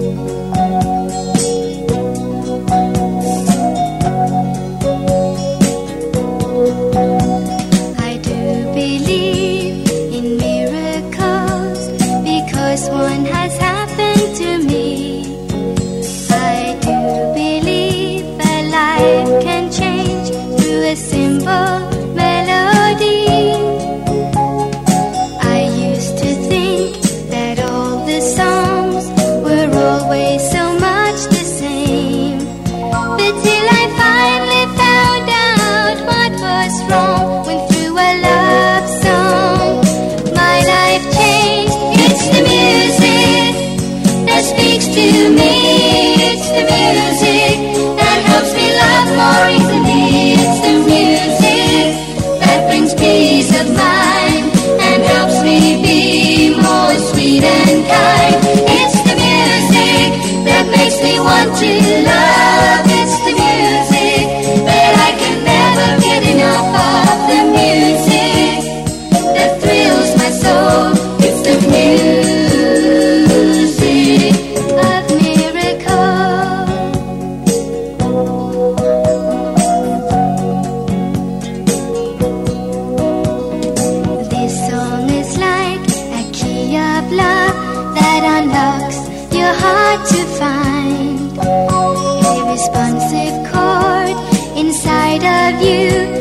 I do believe in miracles because one has happened to me. I do believe that life can change through a simple melody. I used to think that all the songs were always so much the same, but till I finally found out what was wrong when through a love song my life changed. It's the music that speaks to me. It's the music that helps me love more easily. It's the music that brings peace of mind and helps me be more sweet and kind. It's the music that makes me want to love. It's the music that I can never get enough of. The music that thrills my soul. It's the music of miracles. This song is like a key of love that unlocks your heart to find a responsive chord inside of you